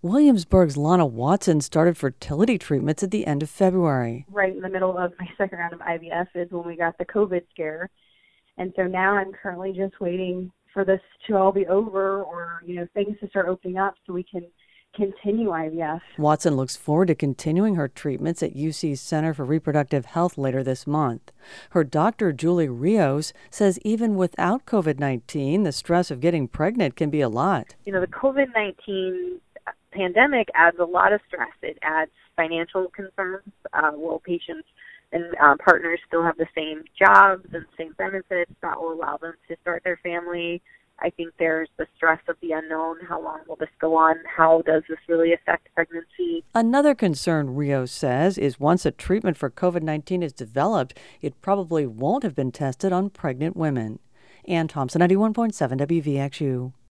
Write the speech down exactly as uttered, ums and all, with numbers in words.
Williamsburg's Lana Watson started fertility treatments at the end of February. Right in the middle of my second round of I V F is when we got the COVID scare. And so now I'm currently just waiting for this to all be over or, you know, things to start opening up so we can continue I V F. Watson looks forward to continuing her treatments at U C's Center for Reproductive Health later this month. Her doctor, Julie Rios, says even without COVID nineteen, the stress of getting pregnant can be a lot. You know, the COVID nineteen pandemic adds a lot of stress. It adds financial concerns. Uh, will patients and uh, partners still have the same jobs and same benefits that will allow them to start their family? I think there's the stress of the unknown. How long will this go on? How does this really affect pregnancy? Another concern, Rios says, is once a treatment for COVID nineteen is developed, it probably won't have been tested on pregnant women. Ann Thompson, ninety-one point seven W V X U.